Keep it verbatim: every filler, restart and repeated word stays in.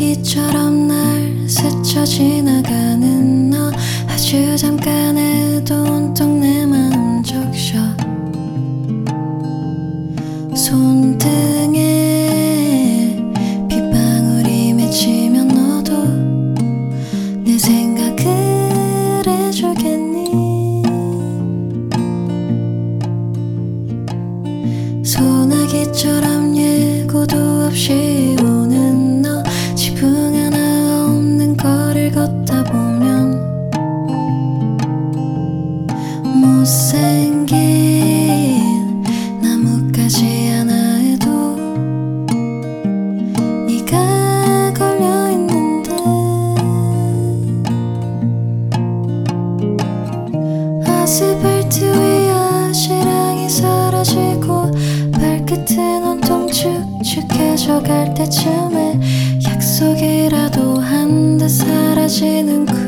소나기처럼 날 스쳐 지나가는 너 아주 잠깐에도 온통 내 마음 적셔 손등에 빗방울이 맺히면 너도 내 생각을 해주겠니 소나기처럼 예고도 없이 오는 너 지붕 하나 없는 거리를 걷다 보면 못생긴 나뭇가지 하나에도 네가 걸려있는데 아스팔트 위 아시랑이 사라지고 발끝은 온통 축축해져 갈 때쯤에 약속이라도 한 듯 사라지는